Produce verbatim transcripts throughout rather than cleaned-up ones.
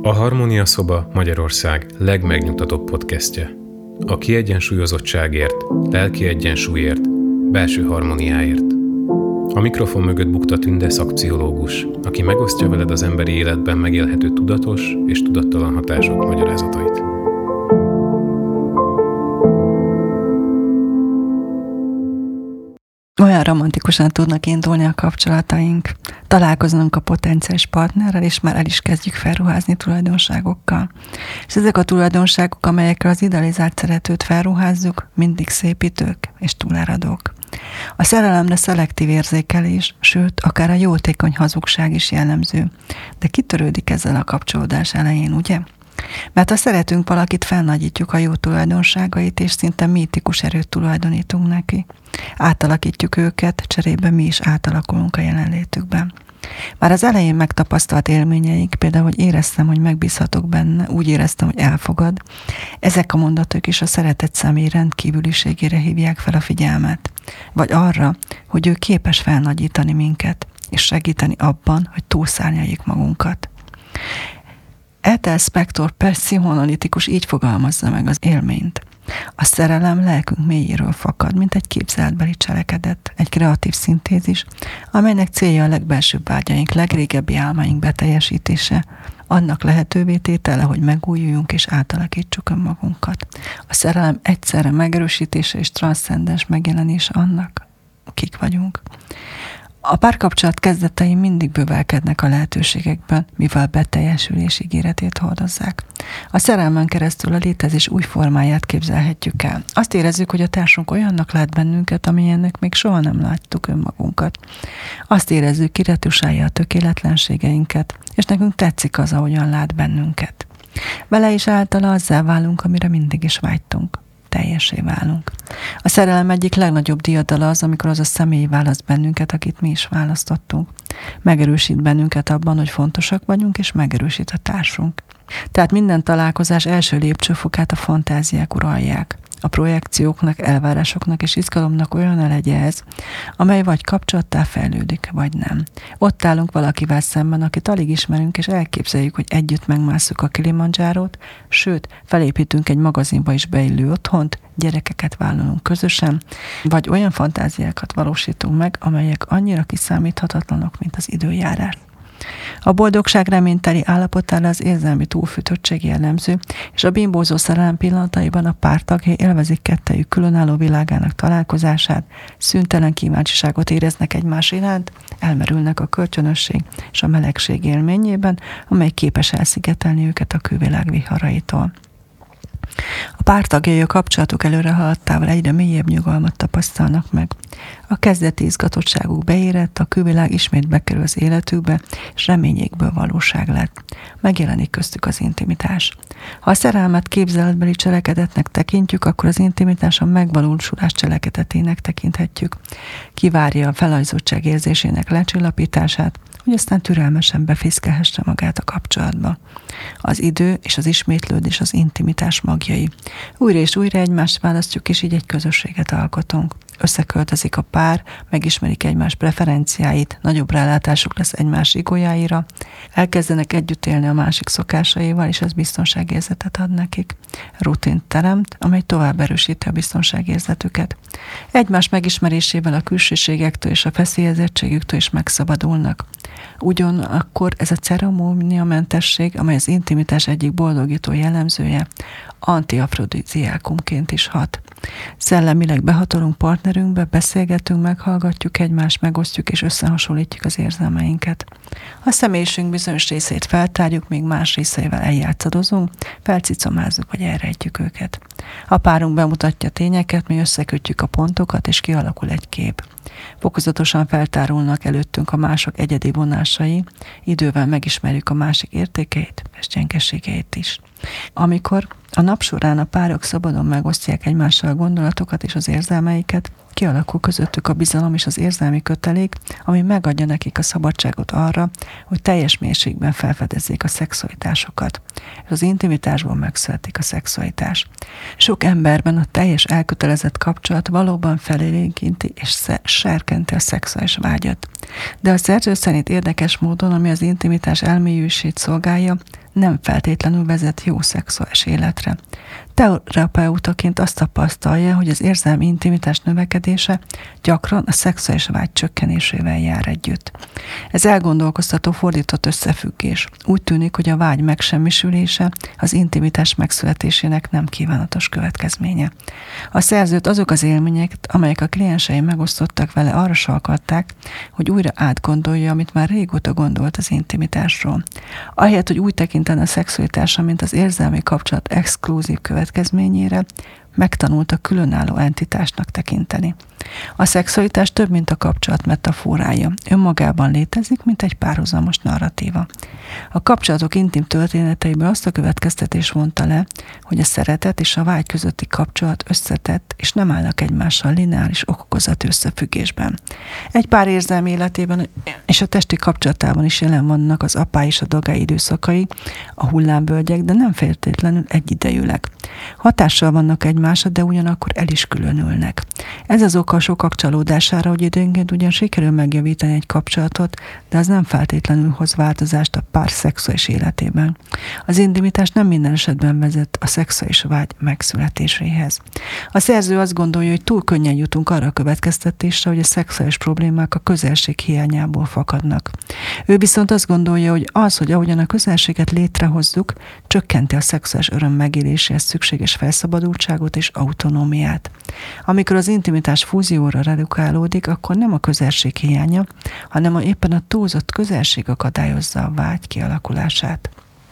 A Harmónia Szoba Magyarország legmegnyugtatóbb podcastje. A kiegyensúlyozottságért, lelki egyensúlyért, belső harmóniáért. A mikrofon mögött bukta Tünde szakpszichológus, aki megosztja veled az emberi életben megélhető tudatos és tudattalan hatások magyarázatait. Olyan romantikusan tudnak indulni a kapcsolataink. Találkoznunk a potenciális partnerrel, és már el is kezdjük felruházni tulajdonságokkal. És ezek a tulajdonságok, amelyekkel az idealizált szeretőt felruházzuk, mindig szépítők és túláradók. A szerelemre szelektív érzékelés, sőt, akár a jótékony hazugság is jellemző. De kitörődik ezzel a kapcsolódás elején, ugye? Mert ha szeretünk valakit, felnagyítjuk a jó tulajdonságait, és szinte mítikus erőt tulajdonítunk neki. Átalakítjuk őket, cserébe mi is átalakulunk a jelenlétükben. Már az elején megtapasztalt élményeink, például, hogy éreztem, hogy megbízhatok benne, úgy éreztem, hogy elfogad, ezek a mondatok is a szeretett személy rendkívüliségére hívják fel a figyelmet. Vagy arra, hogy ő képes felnagyítani minket, és segíteni abban, hogy túlszárnyaljuk magunkat. Ethel Spector pszichoanalitikus így fogalmazza meg az élményt. A szerelem lelkünk mélyéről fakad, mint egy képzeletbeli cselekedet, egy kreatív szintézis, amelynek célja a legbelsőbb vágyaink, legrégebbi álmaink beteljesítése, annak lehetővé tétele, hogy megújuljunk és átalakítsuk önmagunkat. A szerelem egyszerre megerősítése és transzcendens megjelenése annak, kik vagyunk. A párkapcsolat kezdetei mindig bővelkednek a lehetőségekben, mivel beteljesülés ígéretét hordozzák. A szerelmen keresztül a létezés új formáját képzelhetjük el. Azt érezzük, hogy a társunk olyannak lát bennünket, amilyennek még soha nem láttuk önmagunkat. Azt érezzük, kiretusálja a tökéletlenségeinket, és nekünk tetszik az, ahogyan lát bennünket. Vele is általa azzá válunk, amire mindig is vágytunk. Teljessé válunk. A szerelem egyik legnagyobb diadala az, amikor az a személy választ bennünket, akit mi is választottunk. Megerősít bennünket abban, hogy fontosak vagyunk, és megerősít a társunk. Tehát minden találkozás első lépcsőfokát a fantáziák uralják. A projekcióknak, elvárásoknak és izgalomnak olyan elegye ez, amely vagy kapcsolattá fejlődik, vagy nem. Ott állunk valakivel szemben, akit alig ismerünk, és elképzeljük, hogy együtt megmásszuk a Kilimanjárót, sőt, felépítünk egy magazinba is beillő otthont, gyerekeket vállalunk közösen, vagy olyan fantáziákat valósítunk meg, amelyek annyira kiszámíthatatlanok, mint az időjárás. A boldogság reményteli állapotára az érzelmi túlfűtöttség jellemző, és a bimbózó szerelem pillanataiban a pártagjai élvezik kettejük különálló világának találkozását, szüntelen kíváncsiságot éreznek egymás iránt, elmerülnek a kölcsönösség és a melegség élményében, amely képes elszigetelni őket a külvilág viharaitól. A pártagjai a kapcsolatuk előre haladtával egyre mélyebb nyugalmat tapasztalnak meg. A kezdeti izgatottságuk beérett, a külvilág ismét bekerül az életükbe, és reményékből valóság lett. Megjelenik köztük az intimitás. Ha a szerelmet képzeletbeli cselekedetnek tekintjük, akkor az intimitás a megvalósulás cselekedetének tekinthetjük. Kivárja a felajzottság érzésének lecsillapítását, hogy aztán türelmesen befészkelhesse magát a kapcsolatba. Az idő és az ismétlődés az intimitás magjai. Újra és újra egymást választjuk, és így egy közösséget alkotunk. Összeköltözik a pár, megismerik egymás preferenciáit, nagyobb rálátásuk lesz egymás igójáira, elkezdenek együtt élni a másik szokásaival, és ez biztonságérzetet ad nekik. Rutint teremt, amely tovább erősíti a biztonságérzetüket. Egymás megismerésével a külsőségektől és a feszélyezettségüktől is megszabadulnak. Ugyanakkor ez a ceremóniamentesség, amely az intimitás egyik boldogító jellemzője, antiafrodiziákumként is hat. Szellemileg behatolunk partnerünkbe, beszélgetünk, meghallgatjuk egymást, megosztjuk és összehasonlítjuk az érzelmeinket. A személyiségünk bizonyos részét feltárjuk, még más részeivel eljátszadozunk, felcicomázzuk vagy elrejtjük őket. A párunk bemutatja tényeket, mi összekötjük a pontokat, és kialakul egy kép. Fokozatosan feltárulnak előttünk a mások egyedi vonásai, idővel megismerjük a másik értékeit és gyengeségeit is. Amikor a nap során a párok szabadon megosztják egymással a gondolatokat és az érzelmeiket, kialakul közöttük a bizalom és az érzelmi kötelék, ami megadja nekik a szabadságot arra, hogy teljes mélységben felfedezzék a szexualitásokat, és az intimitásból megszületik a szexualitás. Sok emberben a teljes elkötelezett kapcsolat valóban felélénkíti és serkenti a szexuális vágyat. De a szerző szerint érdekes módon, ami az intimitás elmélyülését szolgálja, nem feltétlenül vezet jó szexuális életre. Terapeutaként azt tapasztalja, hogy az érzelmi intimitás növekedése gyakran a szexuális vágy csökkenésével jár együtt. Ez elgondolkoztató fordított összefüggés. Úgy tűnik, hogy a vágy megsemmisülése az intimitás megszületésének nem kívánatos következménye. A szerzőt azok az élmények, amelyek a kliensei megosztottak vele, arra sarkalták, hogy újra átgondolja, amit már régóta gondolt az intimitásról. Ahelyett, hogy úgy tekintene a szexualitásra, mint az érzelmi kapcsolat exkluzív következményére, megtanulta különálló entitásnak tekinteni. A szexualitás több, mint a kapcsolat metaforája. Önmagában létezik, mint egy párhuzamos narratíva. A kapcsolatok intim történeteiből azt a következtetés vonta le, hogy a szeretet és a vágy közötti kapcsolat összetett, és nem állnak egymással lineáris okokozati összefüggésben. Egy pár érzelmi életében és a testi kapcsolatában is jelen vannak az apá és a dagái időszakai, a hullámvölgyek, de nem feltétlenül egyidejűleg. Hatással vannak egymásra, de ugyanakkor el is különülnek. Ez az oka a sokak csalódására, hogy időnként ugyan sikerül megjavítani egy kapcsolatot, de az nem feltétlenül hoz változást a pár szexuális életében. Az intimitás nem minden esetben vezet a szexuális vágy megszületéséhez. A szerző azt gondolja, hogy túl könnyen jutunk arra a következtetésre, hogy a szexuális problémák a közelség hiányából fakadnak. Ő viszont azt gondolja, hogy az, hogy ahogyan a közelséget létrehozzuk, csökkenti a szexuális öröm megéléséhez szükséges felszabadultságot és autonómiát. Amikor az intimitás fúzióra redukálódik, akkor nem a közelség hiánya, hanem a éppen a túlzott közelség akadályozza a vágy kialakulását.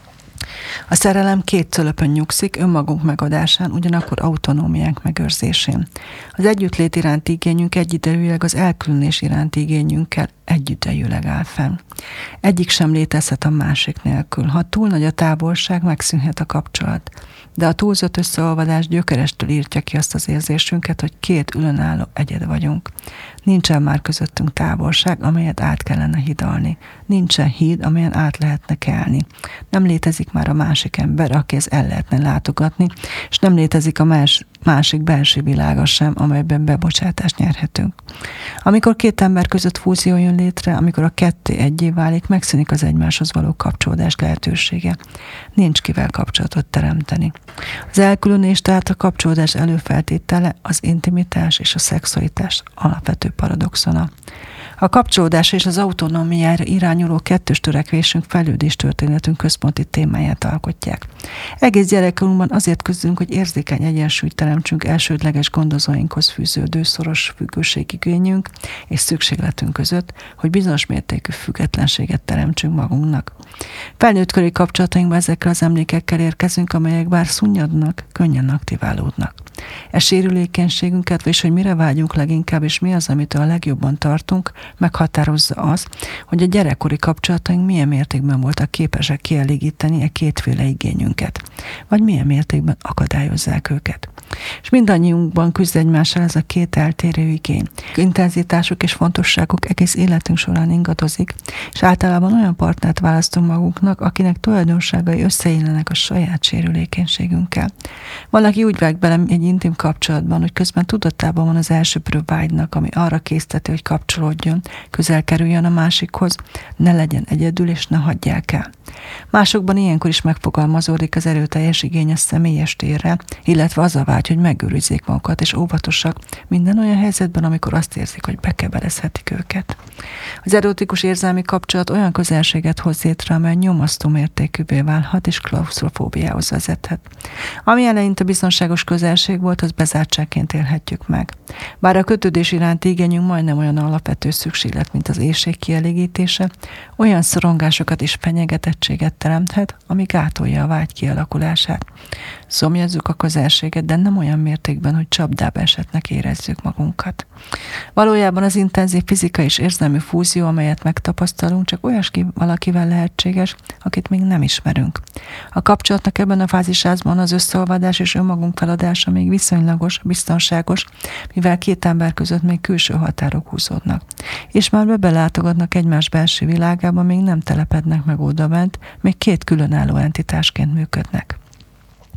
A szerelem két cölöpön nyugszik, önmagunk megadásán, ugyanakkor autonómiánk megőrzésén. Az együttlét iránti igényünk egyidejűleg az elkülönés iránti igényünkkel egyidejűleg áll fenn. Egyik sem létezhet a másik nélkül. Ha túl nagy a távolság, megszűnhet a kapcsolat. De a túlzott összeolvadás gyökerestől írtja ki azt az érzésünket, hogy két különálló egyed vagyunk. Nincsen már közöttünk távolság, amelyet át kellene hidalni. Nincsen híd, amelyen át lehetne kelni. Nem létezik már a másik ember, akihez el lehetne látogatni, és nem létezik a más, másik belső világa sem, amelyben bebocsátást nyerhetünk. Amikor két ember között fúzió jön létre, amikor a ketté egyé válik, megszűnik az egymáshoz való kapcsolódás lehetősége. Nincs kivel kapcsolatot teremteni. Az elkülönés, tehát a kapcsolódás előfeltétele az intimitás és a szexualitás alapvető paradoxona. A kapcsolódás és az autonómiára irányuló kettős törekvésünk fejlődés történetünk központi témáját alkotják. Egész gyerekkorunkban azért küzdünk, hogy érzékeny egyensúlyt teremtsünk elsődleges gondozóinkhoz fűződő szoros függőségigényünk és szükségletünk között, hogy bizonyos mértékű függetlenséget teremtsünk magunknak. Felnőttkori kapcsolatainkban ezekkel az emlékekkel érkezünk, amelyek bár szunnyadnak, könnyen aktiválódnak. E sérülékenységünket, és hogy mire vágyunk leginkább, és mi az, amitől a legjobban tartunk, meghatározza az, hogy a gyerekkori kapcsolataink milyen mértékben voltak képesek kielégíteni e kétféle igényünket, vagy milyen mértékben akadályozzák őket. És mindannyiunkban küzd egymással ez a két eltérő igény. Intenzitásuk és fontosságuk egész életünk során ingadozik, és általában olyan partnert választunk magunknak, akinek tulajdonságai összeillenek a saját sérülékenységünkkel. Valaki úgy vág bele egy intim kapcsolatban, hogy közben tudatában van az elsöprő vágynak, ami arra készteti, hogy kapcsolódjon, közel kerüljön a másikhoz, ne legyen egyedül és ne hagyják el. Másokban ilyenkor is megfogalmazódik az erőteljes igény a személyes térre, illetve az a vágy, hogy megőrizzék magukat és óvatosak minden olyan helyzetben, amikor azt érzik, hogy bekebelezhetik őket. Az erotikus érzelmi kapcsolat olyan közelséget hoz létre, amely nyomasztó mértékűvé válhat és klausztrofóbiához vezethet. Ami eleinte biztonságos közelség volt, az bezártságként élhetjük meg. Bár a kötődés iránti igényünk majdnem olyan alapvető szükséglet, mint az éhség kielégítése, olyan szorongásokat és fenyegetettséget teremthet, ami gátolja a vágy kialakulását. Szomjazzuk a közelséget, de nem olyan mértékben, hogy csapdába esetnek érezzük magunkat. Valójában az intenzív fizikai és érzelmi fúzió, amelyet megtapasztalunk, csak olyasmi valakivel lehetséges, akit még nem ismerünk. A kapcsolatnak ebben a fázisában az összeolvadás és önmagunk feladása még viszonylagos, biztonságos, mivel két ember között még külső határok húzódnak. És már bebelátogatnak egymás belső világába, még nem telepednek meg odabent, még két különálló entitásként működnek.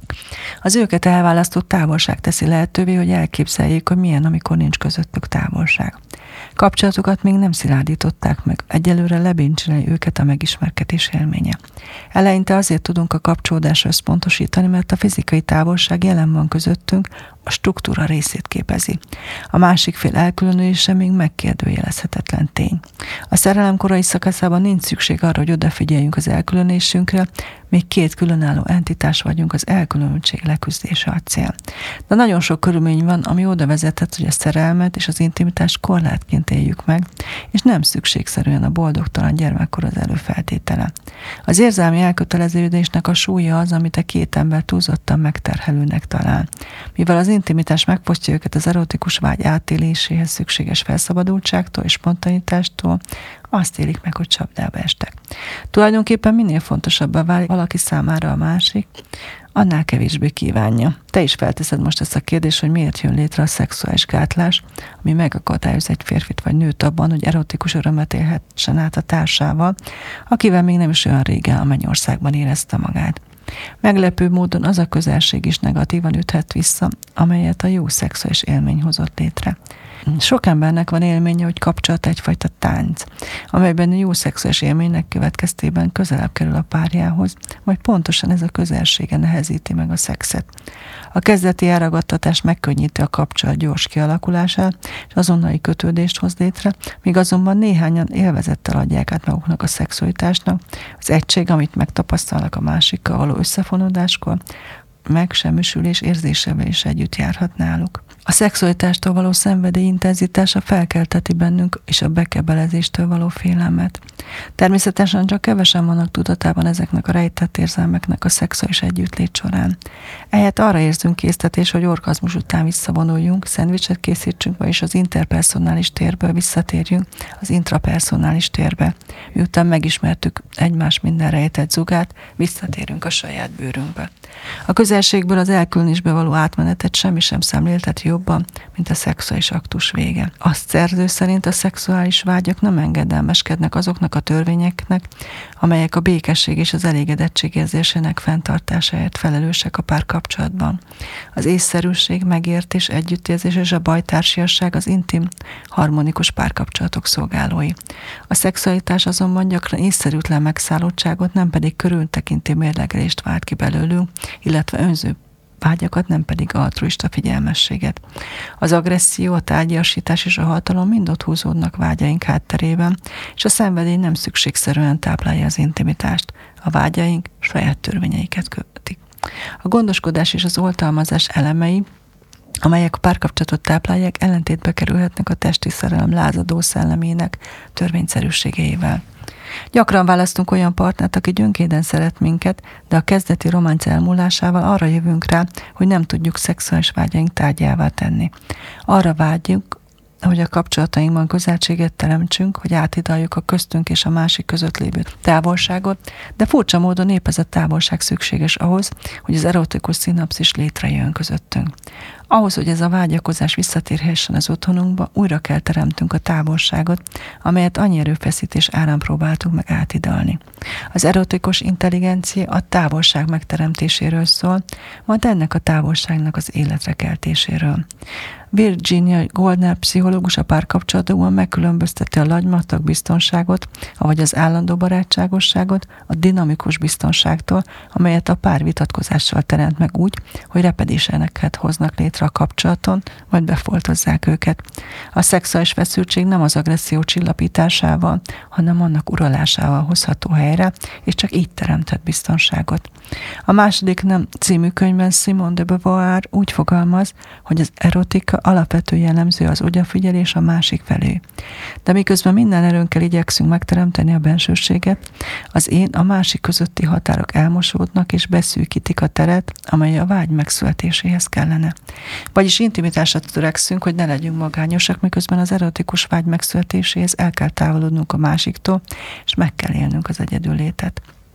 vannak. Az őket elválasztott távolság teszi lehetővé, hogy elképzeljék, hogy milyen, amikor nincs közöttük távolság. Kapcsolatokat még nem szilárdították meg, egyelőre lebincseli őket a megismerkedés élménye. Eleinte azért tudunk a kapcsolódásra összpontosítani, mert a fizikai távolság jelen van közöttünk, a struktúra részét képezi. A másik fél elkülönülése még megkérdőjelezhetetlen tény. A szerelem korai szakaszában nincs szükség arra, hogy odafigyeljünk az elkülönülésünkre, még két különálló entitás vagyunk, az elkülönültség leküzdése a cél. De nagyon sok körülmény van, ami oda vezethet, hogy a szerelmet és az intimitást korlátként éljük meg, és nem szükségszerűen a boldogtalan gyermekkor az előfeltétele. Az érzelmi elköteleződésnek a súlya az, amit a két ember túlzottan megterhelőnek talál. Mivel az intimitás megfosztja őket az erotikus vágy átéléséhez szükséges felszabadultságtól és spontanitástól, azt élik meg, hogy csapdába estek. Tulajdonképpen minél fontosabbá válik valaki számára a másik, annál kevésbé kívánja. Te is felteszed most ezt a kérdést, hogy miért jön létre a szexuális gátlás, ami megakadályoz egy férfit vagy nőt abban, hogy erotikus örömet élhessen át a társával, akivel még nem is olyan régen a mennyországban érezte magát. Meglepő módon az a közelség is negatívan üthet vissza, amelyet a jó szexuális élmény hozott létre. Sok embernek van élménye, hogy kapcsolat egyfajta tánc, amelyben a jó szexuális élménynek következtében közelebb kerül a párjához, majd pontosan ez a közelsége nehezíti meg a szexet. A kezdeti elragadtatás megkönnyíti a kapcsolat gyors kialakulását, és azonnali kötődést hoz létre, míg azonban néhányan élvezettel adják át maguknak a szexualitásnak, az egység, amit megtapasztalnak a másikkal való összefonódáskor, megsemmisülés érzésevel is együtt járhat náluk. A szexualitástól való szenvedély intenzitása felkelteti bennünk és a bekebelezéstől való félelmet. Természetesen csak kevesen vannak tudatában ezeknek a rejtett érzelmeknek a szexuális együttlét során. Ehelyett arra érzünk késztetés, hogy orgazmus után visszavonuljunk, szendvicset készítsünk, vagyis az interpersonális térből visszatérjünk az intrapersonális térbe. Miután megismertük egymás minden rejtett zugát, visszatérünk a saját bőrünkbe. A közelségből az elkülönésbe való átmenetet semmi sem szemléltet jobban, mint a szexuális aktus vége. Azt szerző szerint a szexuális vágyak nem engedelmeskednek azoknak a törvényeknek, amelyek a békesség és az elégedettség érzésének fenntartásáért felelősek a párkapcsolatban. Az észszerűség, megértés, együttérzés és a bajtársiasság az intim, harmonikus párkapcsolatok szolgálói. A szexualitás azonban gyakran észszerűtlen megszállottságot, nem pedig körültekintő mérlegelést vált ki belőlünk, illetve önző vágyakat, nem pedig altruista figyelmességet. Az agresszió, a tárgyasítás és a hatalom mind ott húzódnak vágyaink hátterében, és a szenvedély nem szükségszerűen táplálja az intimitást. A vágyaink saját törvényeiket követik. A gondoskodás és az oltalmazás elemei, amelyek a párkapcsolatot táplálják, ellentétbe kerülhetnek a testi szerelem lázadó szellemének törvényszerűségeivel. Gyakran választunk olyan partnert, aki gyöngéden szeret minket, de a kezdeti románc elmúlásával arra jövünk rá, hogy nem tudjuk szexuális vágyaink tárgyává tenni. Arra vágyunk, hogy a kapcsolatainkban közelséget teremtsünk, hogy áthidaljuk a köztünk és a másik között lévő távolságot, de furcsa módon épp ez a távolság szükséges ahhoz, hogy az erotikus szinapszis létrejön közöttünk. Ahhoz, hogy ez a vágyakozás visszatérhessen az otthonunkba, újra kell teremtünk a távolságot, amelyet annyi erőfeszítés árán próbáltunk meg átidalni. Az erotikus intelligencia a távolság megteremtéséről szól, majd ennek a távolságnak az életre keltéséről. Virginia Goldner pszichológus a párkapcsolatokban megkülönbözteti a lagymatag biztonságot, avagy az állandó barátságosságot a dinamikus biztonságtól, amelyet a pár vitatkozással teremt meg úgy, hogy repedéseneket hoznak létre a kapcsolaton, majd befoltozzák őket. A szexuális feszültség nem az agresszió csillapításával, hanem annak uralásával hozható helyre, és csak így teremtett biztonságot. A második nem című könyvben Simone de Beauvoir úgy fogalmaz, hogy az erotika alapvető jellemző az odafigyelés a másik felé. De miközben minden erőnkkel igyekszünk megteremteni a bensőséget, az én a másik közötti határok elmosódnak és beszűkítik a teret, amely a vágy megszületéséhez kellene. Vagyis intimitásra törekszünk, hogy ne legyünk magányosak, miközben az erotikus vágy megszületéséhez el kell távolodnunk a másiktól, és meg kell élnünk az egyedüllétet.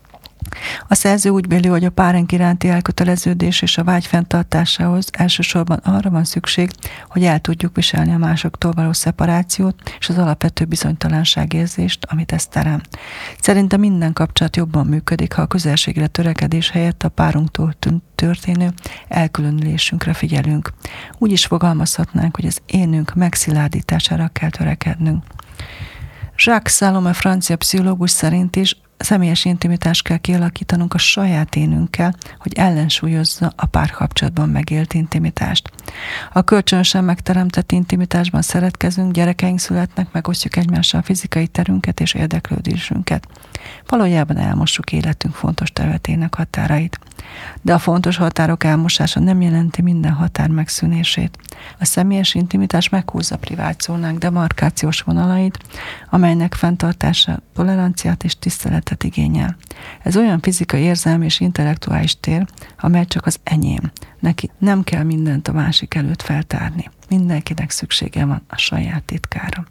A szerző úgy véli, hogy a párunk iránti elköteleződés és a vágy fenntartásához elsősorban arra van szükség, hogy el tudjuk viselni a másoktól való szeparációt és az alapvető bizonytalanságérzést, amit ez terem. Szerintem minden kapcsolat jobban működik, ha a közelségre törekedés helyett a párunktól történő elkülönülésünkre figyelünk. Úgy is fogalmazhatnánk, hogy az énünk megszilárdítására kell törekednünk. Jacques Salomé, francia pszichológus szerint is személyes intimitást kell kialakítanunk a saját énünkkel, hogy ellensúlyozza a párkapcsolatban megélt intimitást. A kölcsönösen megteremtett intimitásban szeretkezünk, gyerekeink születnek, megosztjuk egymással a fizikai terünket és érdeklődésünket. Valójában elmossuk életünk fontos területének határait. De a fontos határok elmosása nem jelenti minden határ megszűnését. A személyes intimitás meghúzza privát zónánk demarkációs vonalait, amelynek fenntartása toleranciát és tiszteletet igényel. Ez olyan fizikai, érzelmi és intellektuális tér, amely csak az enyém. Neki nem kell mindent a másik előtt feltárni. Mindenkinek szüksége van a saját titkára.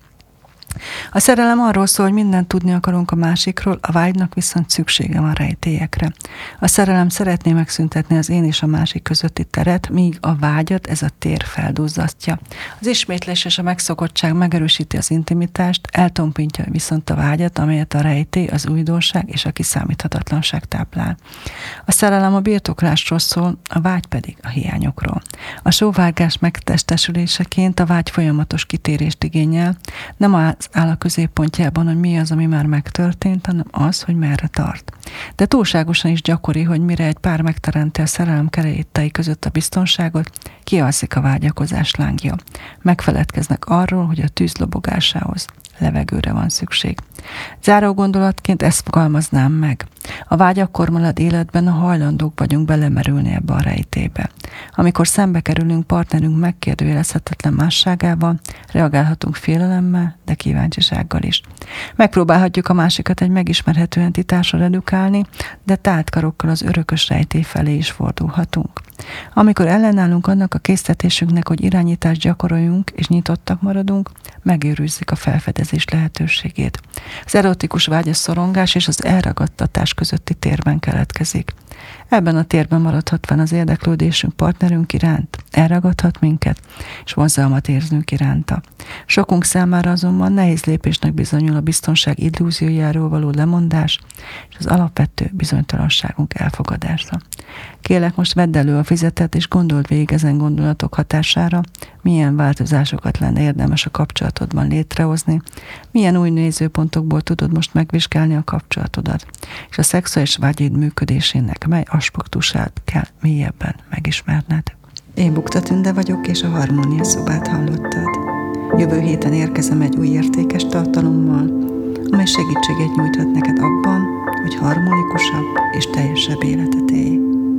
A szerelem arról szól, hogy mindent tudni akarunk a másikról, a vágynak viszont szüksége van rejtélyekre. A szerelem szeretné megszüntetni az én és a másik közötti teret, míg a vágyat ez a tér felduzzasztja. Az ismétlés és a megszokottság megerősíti az intimitást, eltompítja viszont a vágyat, amelyet a rejtély, az újdonság és a kiszámíthatatlanság táplál. A szerelem a birtoklásról szól, a vágy pedig a hiányokról. A sóvárgás megtestesüléseként a vágy folyamatos kitérést igényel, nem az áll a középpontjában, hogy mi az, ami már megtörtént, hanem az, hogy merre tart. De túlságosan is gyakori, hogy mire egy pár megteremti a szerelem keretei között a biztonságot, kialszik a vágyakozás lángja. Megfeledkeznek arról, hogy a tűz lobogásához levegőre van szükség. Záró gondolatként ezt fogalmaznám meg. A vágy akkor marad életben, ha hajlandók vagyunk belemerülni ebbe a rejtébe. Amikor szembe kerülünk partnerünk megkérdőjelezhetetlen másságával, reagálhatunk félelemmel, de kíváncsisággal is. Megpróbálhatjuk a másikat egy megismerhető entitásra redukálni, de tált karokkal az örökös rejtély felé is fordulhatunk. Amikor ellenállunk annak a késztetésünknek, hogy irányítást gyakoroljunk és nyitottak maradunk, megőrizzük a felfedezés lehetőségét. Az erotikus vágy a szorongás és az elragadtatás közötti térben keletkezik. Ebben a térben maradhat fenn az érdeklődésünk partnerünk iránt, elragadhat minket, és vonzalmat érzünk iránta. Sokunk számára azonban nehéz lépésnek bizonyul a biztonság illúziójáról való lemondás, és az alapvető bizonytalanságunk elfogadása. Kérlek, most vedd elő a fizetet, és gondold végig ezen gondolatok hatására, milyen változásokat lenne érdemes a kapcsolatodban létrehozni, milyen új nézőpontokból tudod most megvizsgálni a kapcsolatodat, és a szexuális vágyaid működésének mely aspektusát kell mélyebben megismerned. Én Bukta Tünde vagyok, és a Harmónia Szobát hallottad. Jövő héten érkezem egy új értékes tartalommal, amely segítséget nyújthat neked abban, hogy harmonikusabb és teljesebb életet élj.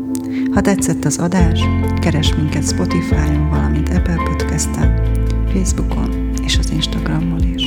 Ha tetszett az adás, keresd minket Spotify-on, valamint Apple Podcast-en, Facebookon és az Instagramon is.